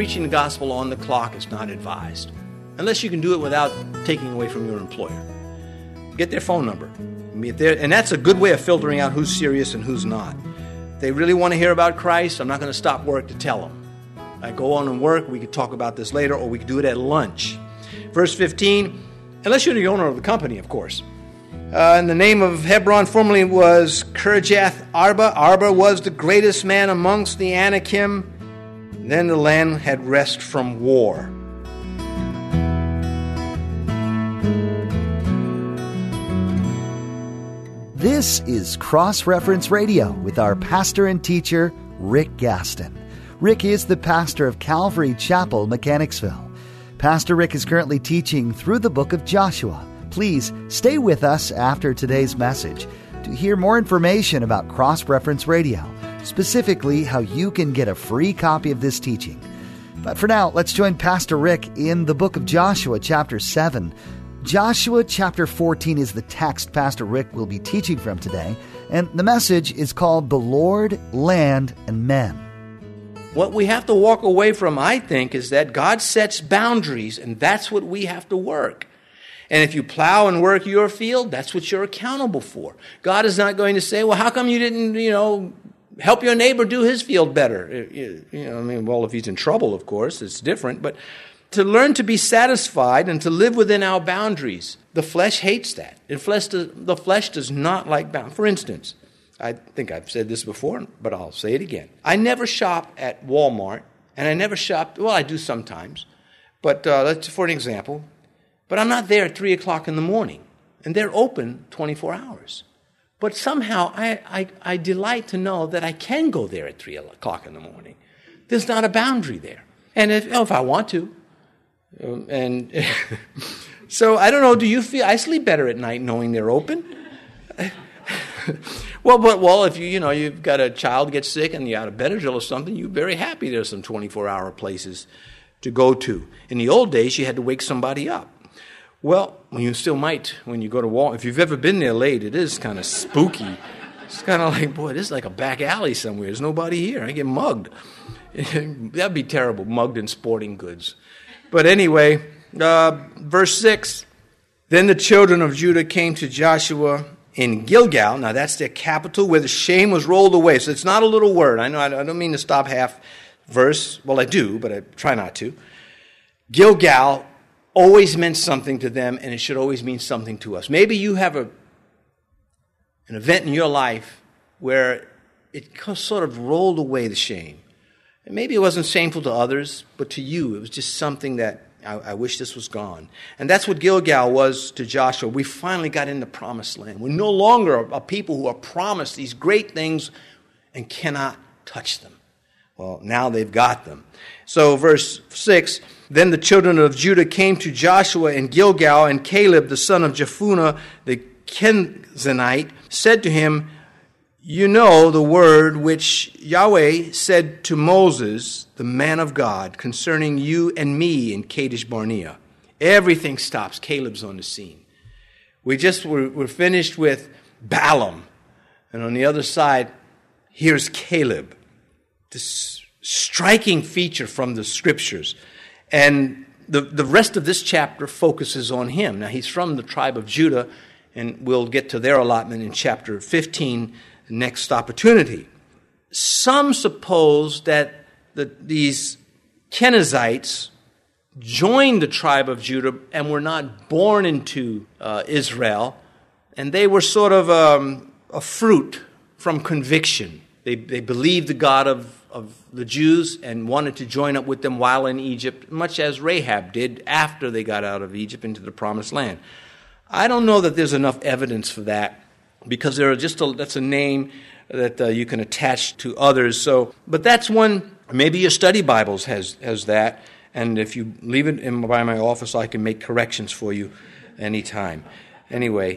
preaching the gospel on the clock is not advised, unless you can do it without taking away from your employer. Get their phone number. And that's a good way of filtering out who's serious and who's not. If they really want to hear about Christ, I'm not going to stop work to tell them. I go on and work. We could talk about this later, or we could do it at lunch. Verse 15, unless you're the owner of the company, of course. And the name of Hebron formerly was Kirjath Arba. Arba was the greatest man amongst the Anakim. Then the land had rest from war. This is Cross Reference Radio with our pastor and teacher, Rick Gaston. Rick is the pastor of Calvary Chapel, Mechanicsville. Pastor Rick is currently teaching through the book of Joshua. Please stay with us after today's message to hear more information about Cross Reference Radio, specifically how you can get a free copy of this teaching. But for now, let's join Pastor Rick in the book of Joshua, chapter 7. Joshua chapter 14 is the text Pastor Rick will be teaching from today, and the message is called The Lord, Land, and Men. What we have to walk away from, I think, is that God sets boundaries, and that's what we have to work. And if you plow and work your field, that's what you're accountable for. God is not going to say, well, how come you didn't, help your neighbor do his field better? If he's in trouble, of course, it's different. But to learn to be satisfied and to live within our boundaries, the flesh hates that. The flesh does not like boundaries. For instance, I think I've said this before, but I'll say it again. I never shop at Walmart, and I never shop, I do sometimes. But for an example, but I'm not there at 3 o'clock in the morning, and they're open 24 hours. But somehow I delight to know that I can go there at 3 o'clock in the morning. There's not a boundary there. And if I want to. So I don't know, do you feel, I sleep better at night knowing they're open? If you've got a child get sick and you're out of Benadryl or something, you're very happy there's some 24-hour places to go to. In the old days, you had to wake somebody up. Well, you still might when you go to Walmart. If you've ever been there late, it is kind of spooky. It's kind of like, boy, this is like a back alley somewhere. There's nobody here. I get mugged. That'd be terrible, mugged in sporting goods. But anyway, verse 6, then the children of Judah came to Joshua in Gilgal. Now, that's their capital where the shame was rolled away. So it's not a little word. I know I don't mean to stop half verse. Well, I do, but I try not to. Gilgal always meant something to them, and it should always mean something to us. Maybe you have an event in your life where it sort of rolled away the shame. And maybe it wasn't shameful to others, but to you, it was just something that I wish this was gone. And that's what Gilgal was to Joshua. We finally got in the promised land. We're no longer a people who are promised these great things and cannot touch them. Well, now they've got them. So verse 6, then the children of Judah came to Joshua in Gilgal, and Caleb, the son of Jephunneh, the Kenizzite, said to him, you know the word which Yahweh said to Moses, the man of God, concerning you and me in Kadesh Barnea. Everything stops. Caleb's on the scene. We're finished with Balaam. And on the other side, here's Caleb. This striking feature from the scriptures. And the rest of this chapter focuses on him. Now, he's from the tribe of Judah, and we'll get to their allotment in chapter 15, next opportunity. Some suppose that these Kenizzites joined the tribe of Judah and were not born into Israel, and they were sort of a fruit from conviction. They believed the God of the Jews and wanted to join up with them while in Egypt, much as Rahab did after they got out of Egypt into the promised land. I don't know that there's enough evidence for that, because that's a name that you can attach to others. So, but that's one. Maybe your study Bibles has that, and if you leave it by my office, I can make corrections for you anytime. Anyway,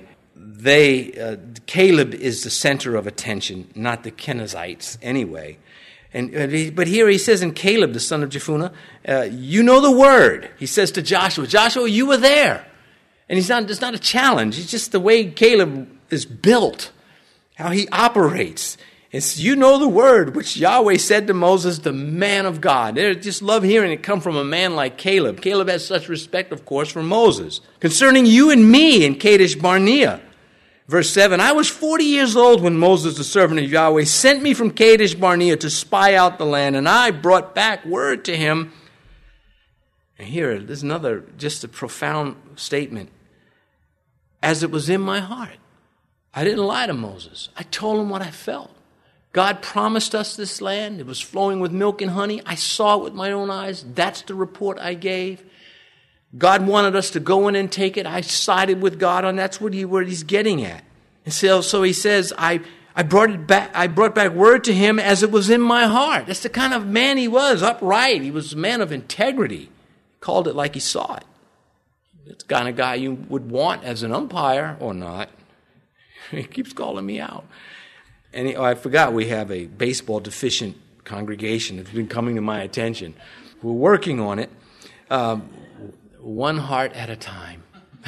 Caleb is the center of attention, not the Kenizzites. Anyway, but here he says in Caleb, the son of Jephunneh, you know the word. He says to Joshua, Joshua, you were there, and it's not a challenge. It's just the way Caleb is built, how he operates. It's, you know the word which Yahweh said to Moses, the man of God. They just love hearing it come from a man like Caleb. Caleb has such respect, of course, for Moses. Concerning you and me in Kadesh Barnea. Verse 7, I was 40 years old when Moses, the servant of Yahweh, sent me from Kadesh Barnea to spy out the land, and I brought back word to him. And here, there's another, just a profound statement. As it was in my heart. I didn't lie to Moses. I told him what I felt. God promised us this land. It was flowing with milk and honey. I saw it with my own eyes. That's the report I gave. God wanted us to go in and take it. I sided with God on that's what he's getting at. And so he says, I brought back word to him as it was in my heart. That's the kind of man he was, upright. He was a man of integrity. He called it like he saw it. It's the kind of guy you would want as an umpire or not. He keeps calling me out. And I forgot we have a baseball deficient congregation. It's been coming to my attention. We're working on it, one heart at a time.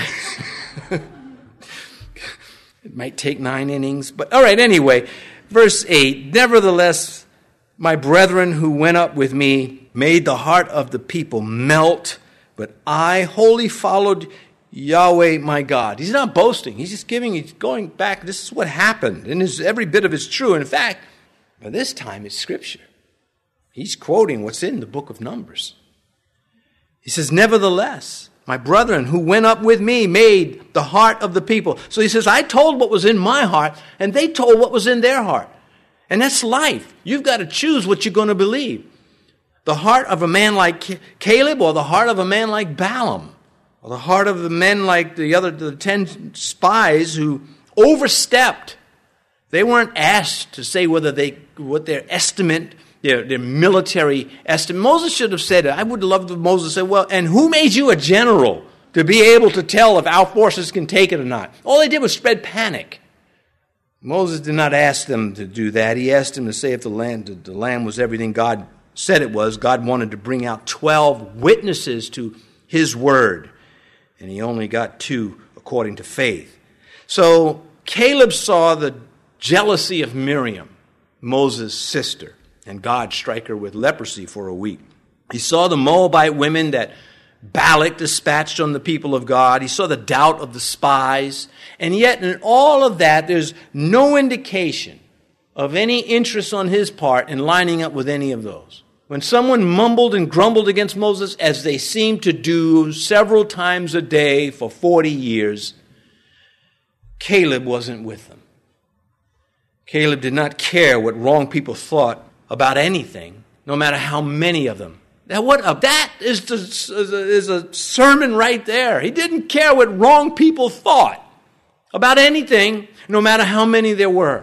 It might take 9 innings, but all right, anyway. Verse 8, nevertheless, my brethren who went up with me made the heart of the people melt, but I wholly followed Yahweh my God. He's not boasting. He's going back. This is what happened. And every bit of it's true. And in fact, by this time it's Scripture. He's quoting what's in the book of Numbers. He says, nevertheless, my brethren who went up with me made the heart of the people. So he says, I told what was in my heart, and they told what was in their heart. And that's life. You've got to choose what you're going to believe. The heart of a man like Caleb or the heart of a man like Balaam. Or the heart of the men like the 10 spies who overstepped. They weren't asked to say what their estimate, their military estimate. Moses should have said it. I would love if Moses said, well, and who made you a general to be able to tell if our forces can take it or not? All they did was spread panic. Moses did not ask them to do that. He asked them to say if the land was everything God said it was. God wanted to bring out 12 witnesses to his word. And he only got 2 according to faith. So Caleb saw the jealousy of Miriam, Moses' sister, and God strike her with leprosy for a week. He saw the Moabite women that Balak dispatched on the people of God. He saw the doubt of the spies. And yet in all of that, there's no indication of any interest on his part in lining up with any of those. When someone mumbled and grumbled against Moses, as they seemed to do several times a day for 40 years, Caleb wasn't with them. Caleb did not care what wrong people thought about anything, no matter how many of them. That is a sermon right there. He didn't care what wrong people thought about anything, no matter how many there were.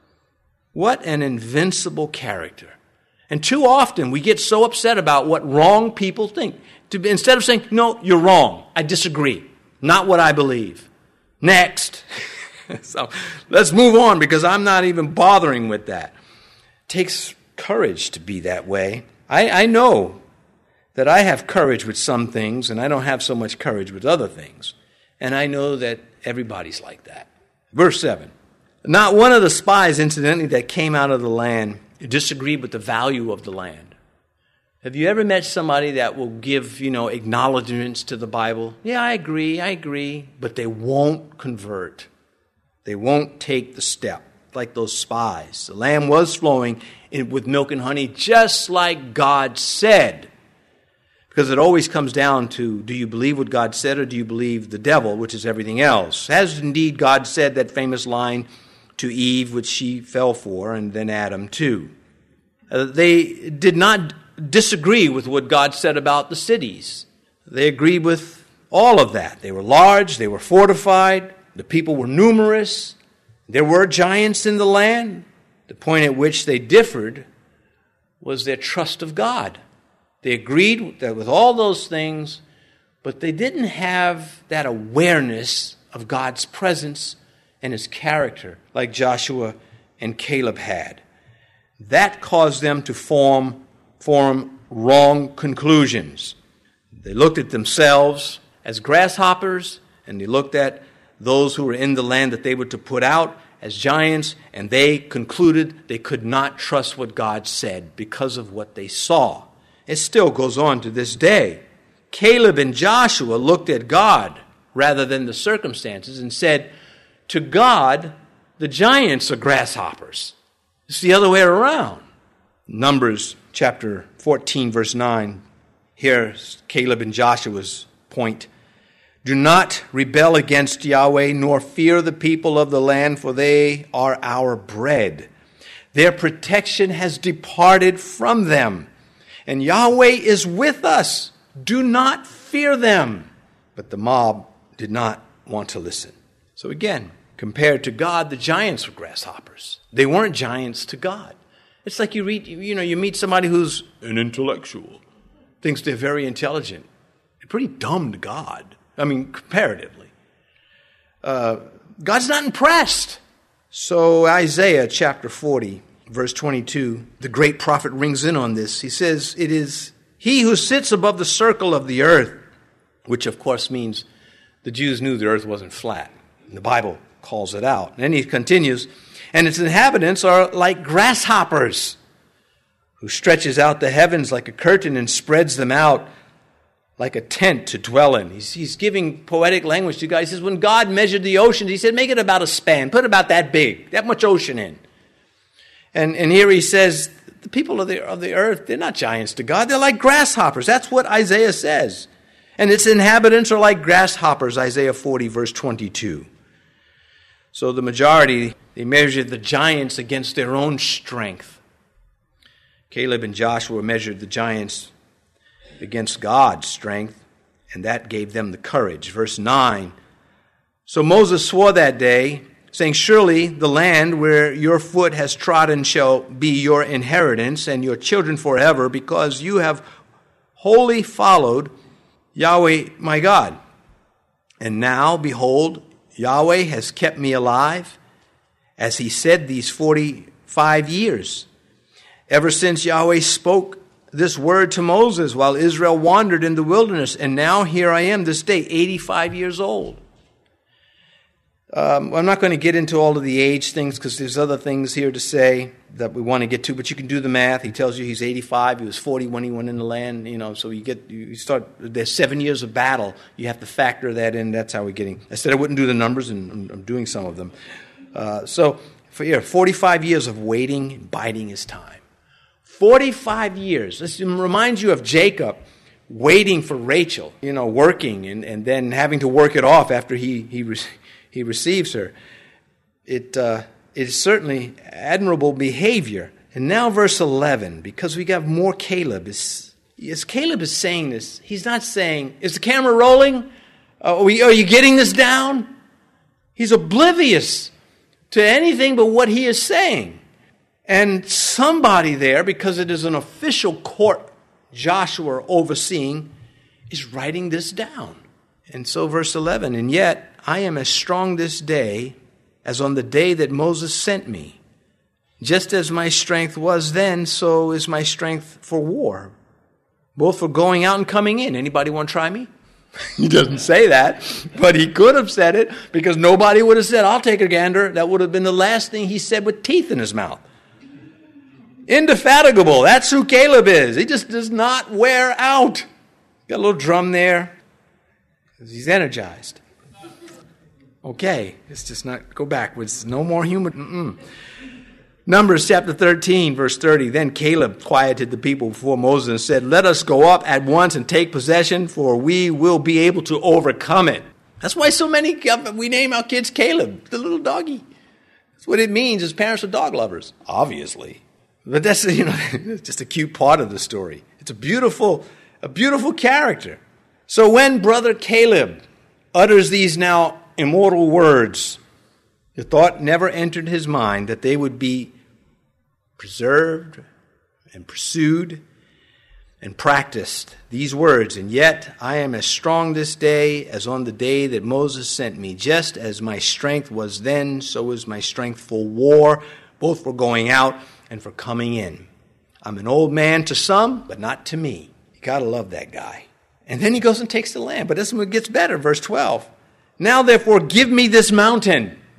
What an invincible character. And too often we get so upset about what wrong people think. Instead of saying, no, you're wrong. I disagree. Not what I believe. Next. So let's move on because I'm not even bothering with that. It takes courage to be that way. I know that I have courage with some things and I don't have so much courage with other things. And I know that everybody's like that. Verse 7. Not one of the spies, incidentally, that came out of the land disagreed with the value of the land. Have you ever met somebody that will give, acknowledgments to the Bible? Yeah, I agree, but they won't convert. They won't take the step like those spies. The land was flowing with milk and honey just like God said. Because it always comes down to, do you believe what God said or do you believe the devil, which is everything else? Has indeed God said that famous line to Eve, which she fell for, and then Adam too. They did not disagree with what God said about the cities. They agreed with all of that. They were large, they were fortified, the people were numerous, there were giants in the land. The point at which they differed was their trust of God. They agreed with all those things, but they didn't have that awareness of God's presence and his character like Joshua and Caleb had. That caused them to form wrong conclusions. They looked at themselves as grasshoppers, and they looked at those who were in the land that they were to put out as giants, and they concluded they could not trust what God said because of what they saw. It still goes on to this day. Caleb and Joshua looked at God rather than the circumstances and said, to God, the giants are grasshoppers. It's the other way around. Numbers chapter 14, verse 9. Here's Caleb and Joshua's point. Do not rebel against Yahweh, nor fear the people of the land, for they are our bread. Their protection has departed from them, and Yahweh is with us. Do not fear them. But the mob did not want to listen. So again, compared to God, the giants were grasshoppers. They weren't giants to God. It's like you meet somebody who's an intellectual, thinks they're very intelligent. They're pretty dumb to God. I mean, comparatively. God's not impressed. So Isaiah chapter 40, verse 22, the great prophet rings in on this. He says, it is he who sits above the circle of the earth, which of course means the Jews knew the earth wasn't flat. And the Bible calls it out. And then he continues, and its inhabitants are like grasshoppers, who stretches out the heavens like a curtain and spreads them out like a tent to dwell in. He's giving poetic language to God. He says, when God measured the oceans, he said, make it about a span. Put about that big, that much ocean in. And here he says, the people of the earth, they're not giants to God. They're like grasshoppers. That's what Isaiah says. And its inhabitants are like grasshoppers, Isaiah 40, verse 22. So the majority, they measured the giants against their own strength. Caleb and Joshua measured the giants against God's strength, and that gave them the courage. Verse 9, so Moses swore that day, saying, surely the land where your foot has trodden shall be your inheritance and your children forever, because you have wholly followed Yahweh my God. And now, behold, Yahweh has kept me alive, as he said these 45 years, ever since Yahweh spoke this word to Moses while Israel wandered in the wilderness. And now here I am this day, 85 years old. I'm not going to get into all of the age things because there's other things here to say that we want to get to, but you can do the math. He tells you he's 85. He was 40 when he went in the land, so you start, there's 7 years of battle. You have to factor that in. That's how we're getting. I said I wouldn't do the numbers, and I'm doing some of them. So 45 years of waiting and biding his time. 45 years. This reminds you of Jacob waiting for Rachel, working and then having to work it off after he receives her. It is certainly admirable behavior. And now verse 11, because we got more Caleb. As Caleb is saying this, he's not saying, is the camera rolling? Are you getting this down? He's oblivious to anything but what he is saying. And somebody there, because it is an official court Joshua overseeing, is writing this down. And so verse 11, and yet I am as strong this day as on the day that Moses sent me. Just as my strength was then, so is my strength for war, both for going out and coming in. Anybody want to try me? He doesn't say that, but he could have said it because nobody would have said, I'll take a gander. That would have been the last thing he said with teeth in his mouth. Indefatigable. That's who Caleb is. He just does not wear out. Got a little drum there. He's energized. Okay, let's just not go backwards. No more human. Numbers chapter 13, verse 30. Then Caleb quieted the people before Moses and said, let us go up at once and take possession, for we will be able to overcome it. That's why so many, we name our kids Caleb, the little doggy. That's what it means as parents of dog lovers, obviously. But that's, just a cute part of the story. It's a beautiful character. So when brother Caleb utters these now immortal words, the thought never entered his mind that they would be preserved and pursued and practiced. These words, and yet I am as strong this day as on the day that Moses sent me. Just as my strength was then, so is my strength for war, both for going out and for coming in. I'm an old man to some, but not to me. You got to love that guy. And then he goes and takes the land. But this one gets better. Verse 12. Now therefore give me this mountain.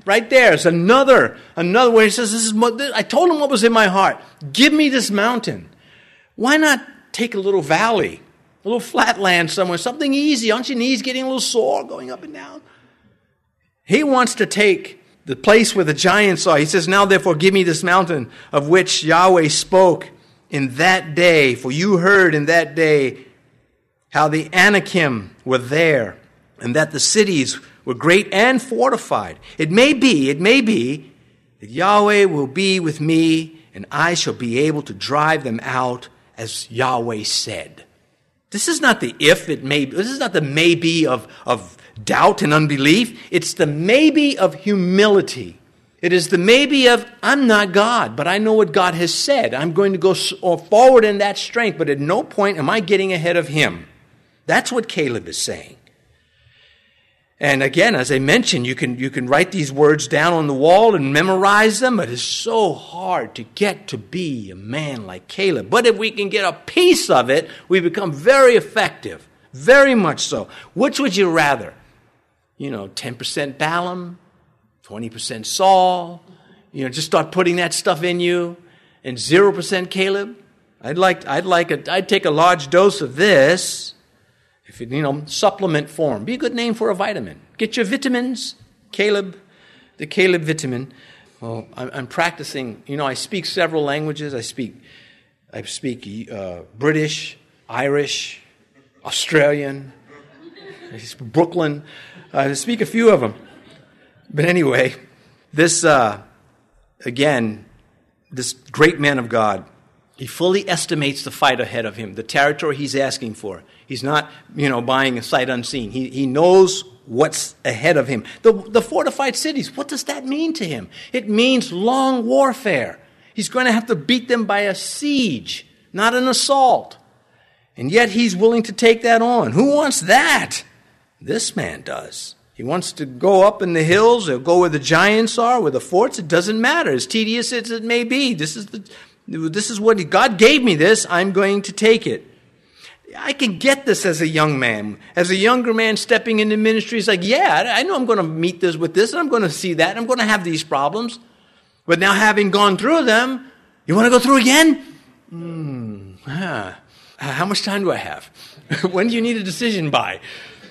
right there is another way. He says, I told him what was in my heart. Give me this mountain. Why not take a little valley, a little flat land somewhere, something easy? Aren't your knees getting a little sore going up and down? He wants to take the place where the giants are. He says, now therefore give me this mountain of which Yahweh spoke in that day. For you heard in that day how the Anakim were there, and that the cities were great and fortified. It may be that Yahweh will be with me, and I shall be able to drive them out as Yahweh said. This is not the if it may be. This is not the maybe of doubt and unbelief. It's the maybe of humility. It is the maybe of, I'm not God, but I know what God has said. I'm going to go forward in that strength, but at no point am I getting ahead of him. That's what Caleb is saying. And again, as I mentioned, you can write these words down on the wall and memorize them, but it's so hard to get to be a man like Caleb. But if we can get a piece of it, we become very effective, very much so. Which would you rather? 10% Balaam, 20% Saul, just start putting that stuff in you, and 0% Caleb? I'd take a large dose of this. If it, supplement form. Be a good name for a vitamin. Get your vitamins. Caleb, the Caleb vitamin. Well, I'm practicing. I speak several languages. I speak British, Irish, Australian, Brooklyn. I speak a few of them. But anyway, this great man of God, he fully estimates the fight ahead of him, the territory he's asking for. He's not, buying a sight unseen. He knows what's ahead of him. The fortified cities, what does that mean to him? It means long warfare. He's going to have to beat them by a siege, not an assault. And yet he's willing to take that on. Who wants that? This man does. He wants to go up in the hills or go where the giants are, where the forts. It doesn't matter. As tedious as it may be. This is what God gave me this. I'm going to take it. I can get this as a young man. As a younger man stepping into ministry, it's like, yeah, I know I'm going to meet this with this, and I'm going to see that, and I'm going to have these problems. But now having gone through them, you want to go through again? How much time do I have? When do you need a decision by?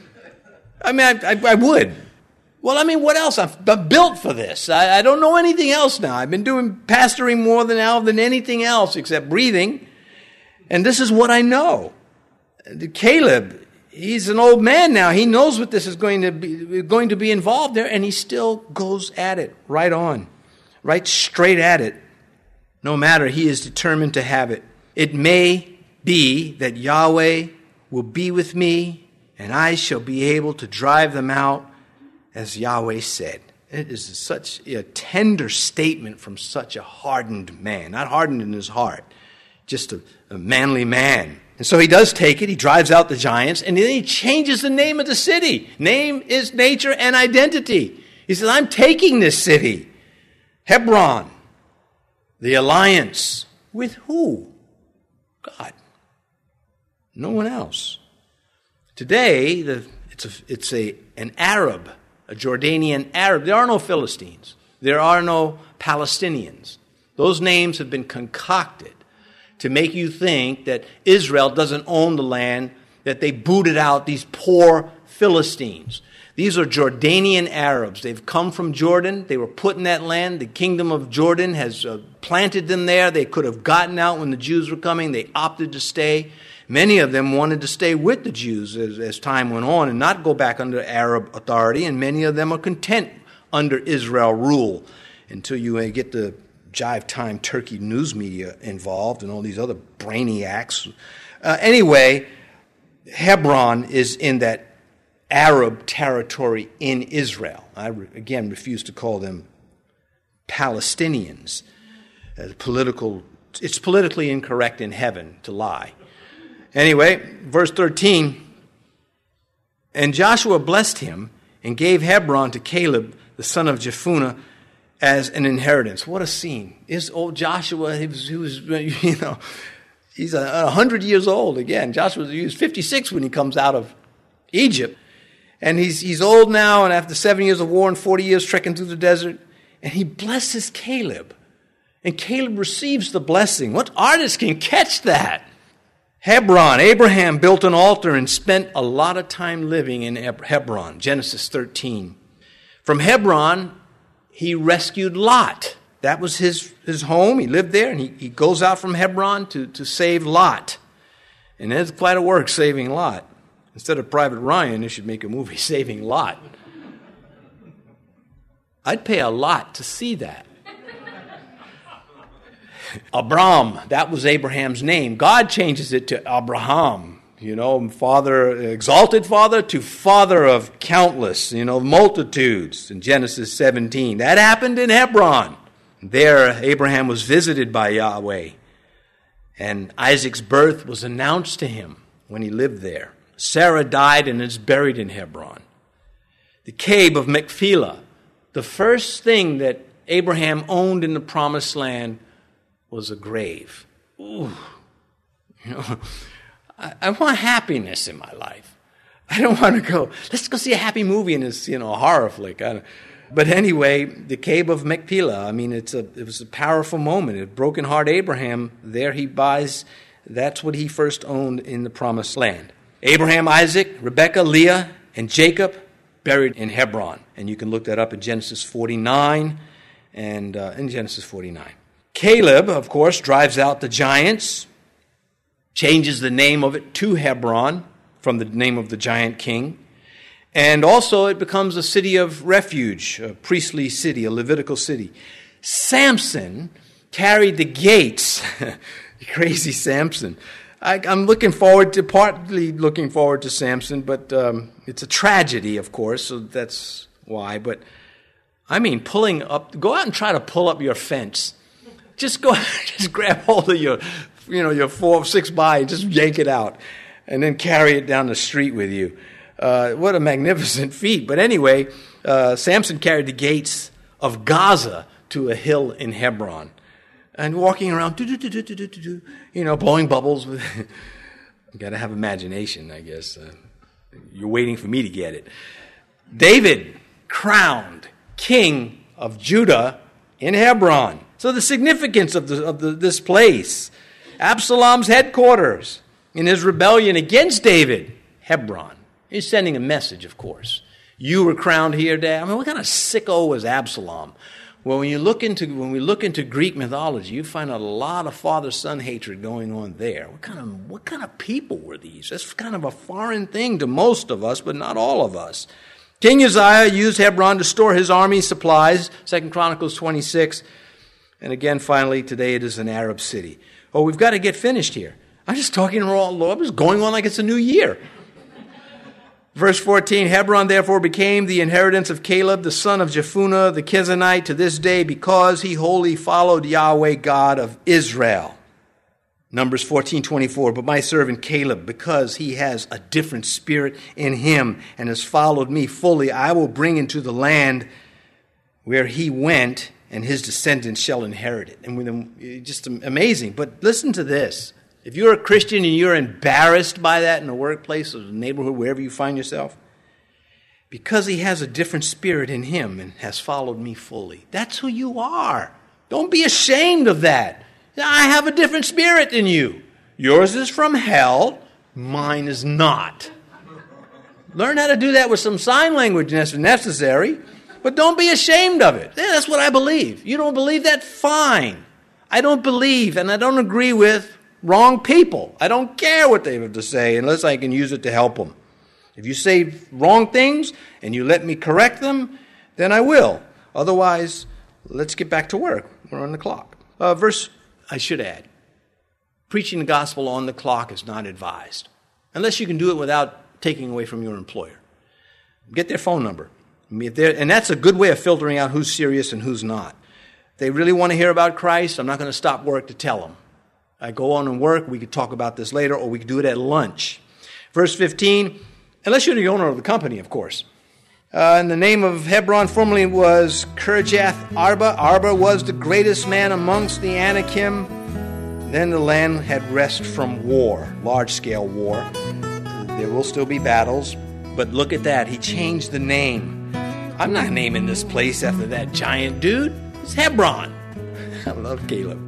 I mean, I would. Well, what else? I'm built for this. I don't know anything else now. I've been doing pastoring more than anything else except breathing. And this is what I know. Caleb, he's an old man now. He knows what this is going to be involved there, and he still goes at it right on, right straight at it. No matter, he is determined to have it. It may be that Yahweh will be with me, and I shall be able to drive them out as Yahweh said. It is such a tender statement from such a hardened man, not hardened in his heart, just a manly man. And so he does take it, he drives out the giants, and then he changes the name of the city. Name is nature and identity. He says, I'm taking this city. Hebron, the alliance. With who? God. No one else. Today, it's an Arab, a Jordanian Arab. There are no Philistines. There are no Palestinians. Those names have been concocted to make you think that Israel doesn't own the land, that they booted out these poor Philistines. These are Jordanian Arabs. They've come from Jordan. They were put in that land. The kingdom of Jordan has planted them there. They could have gotten out when the Jews were coming. They opted to stay. Many of them wanted to stay with the Jews as time went on and not go back under Arab authority, and many of them are content under Israel rule until you get the Jive Time Turkey news media involved and all these other brainiacs. Anyway, Hebron is in that Arab territory in Israel. I, again, refuse to call them Palestinians. It's politically incorrect in heaven to lie. Anyway, verse 13, and Joshua blessed him and gave Hebron to Caleb, the son of Jephunneh, as an inheritance. What a scene. Is old Joshua, he was he's 100 years old again. He was 56 when he comes out of Egypt. And he's old now, and after 7 years of war and 40 years trekking through the desert, and he blesses Caleb. And Caleb receives the blessing. What artist can catch that? Hebron. Abraham built an altar and spent a lot of time living in Hebron. Genesis 13. From Hebron, he rescued Lot. That was his home. He lived there, and he goes out from Hebron to save Lot. And it's quite a work saving Lot. Instead of Private Ryan, they should make a movie, Saving Lot. I'd pay a lot to see that. Abram, that was Abraham's name. God changes it to Abraham, father, exalted father to father of countless, multitudes in Genesis 17. That happened in Hebron. There, Abraham was visited by Yahweh, and Isaac's birth was announced to him when he lived there. Sarah died and is buried in Hebron. The cave of Machpelah, the first thing that Abraham owned in the promised land was a grave. Ooh. I want happiness in my life. I don't want to go, let's go see a happy movie in this, horror flick. But anyway, the cave of Machpelah, it was a powerful moment. A broken heart Abraham, there he buys, that's what he first owned in the promised land. Abraham, Isaac, Rebekah, Leah, and Jacob buried in Hebron. And you can look that up in Genesis 49 and in Genesis 49. Caleb, of course, drives out the giants, changes the name of it to Hebron from the name of the giant king. And also it becomes a city of refuge, a priestly city, a Levitical city. Samson carried the gates. Crazy Samson. I'm partly looking forward to Samson, but it's a tragedy, of course, so that's why. But, go out and try to pull up your fence. Just grab hold of your 4 or 6 by and just yank it out and then carry it down the street with you. What a magnificent feat. But anyway, Samson carried the gates of Gaza to a hill in Hebron and walking around, blowing bubbles. You got to have imagination, I guess. You're waiting for me to get it. David, crowned king of Judah in Hebron. So the significance of this place, Absalom's headquarters in his rebellion against David, Hebron. He's sending a message, of course. You were crowned here, Dad. What kind of sicko was Absalom? Well, when we look into Greek mythology, you find a lot of father-son hatred going on there. What kind of people were these? That's kind of a foreign thing to most of us, but not all of us. King Uzziah used Hebron to store his army supplies, 2 Chronicles 26. And again, finally, today it is an Arab city. Oh, we've got to get finished here. I'm just talking I'm just going on like it's a new year. Verse 14, Hebron therefore became the inheritance of Caleb, the son of Jephunneh, the Kenizzite, to this day, because he wholly followed Yahweh, God of Israel. Numbers 14:24, but my servant Caleb, because he has a different spirit in him and has followed me fully, I will bring into the land where he went, and his descendants shall inherit it. And just amazing. But listen to this. If you're a Christian and you're embarrassed by that in the workplace or the neighborhood, wherever you find yourself, because he has a different spirit in him and has followed me fully. That's who you are. Don't be ashamed of that. I have a different spirit than you. Yours is from hell. Mine is not. Learn how to do that with some sign language if necessary. But don't be ashamed of it. Yeah, that's what I believe. You don't believe that? Fine. I don't believe and I don't agree with wrong people. I don't care what they have to say unless I can use it to help them. If you say wrong things and you let me correct them, then I will. Otherwise, let's get back to work. We're on the clock. I should add, preaching the gospel on the clock is not advised, unless you can do it without taking away from your employer. Get their phone number. And that's a good way of filtering out who's serious and who's not. If they really want to hear about Christ, I'm not going to stop work to tell them. I go on and work. We could talk about this later, or we could do it at lunch. Verse 15, unless you're the owner of the company, of course. And the name of Hebron formerly was Kirjath Arba. Arba was the greatest man amongst the Anakim. Then the land had rest from war, large-scale war. There will still be battles. But look at that. He changed the name. I'm not naming this place after that giant dude. It's Hebron. I love Caleb.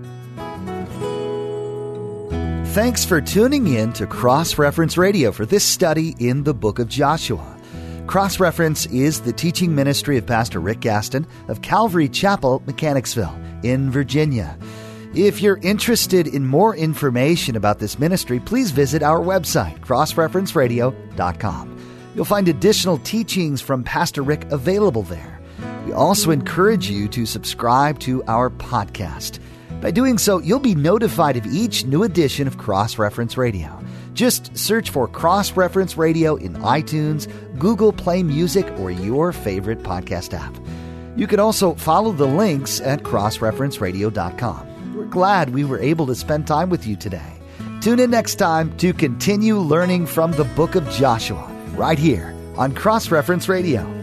Thanks for tuning in to Cross Reference Radio for this study in the book of Joshua. Cross Reference is the teaching ministry of Pastor Rick Gaston of Calvary Chapel, Mechanicsville, in Virginia. If you're interested in more information about this ministry, please visit our website, crossreferenceradio.com. You'll find additional teachings from Pastor Rick available there. We also encourage you to subscribe to our podcast. By doing so, you'll be notified of each new edition of Cross Reference Radio. Just search for Cross Reference Radio in iTunes, Google Play Music, or your favorite podcast app. You can also follow the links at crossreferenceradio.com. We're glad we were able to spend time with you today. Tune in next time to continue learning from the book of Joshua, right here on Cross Reference Radio.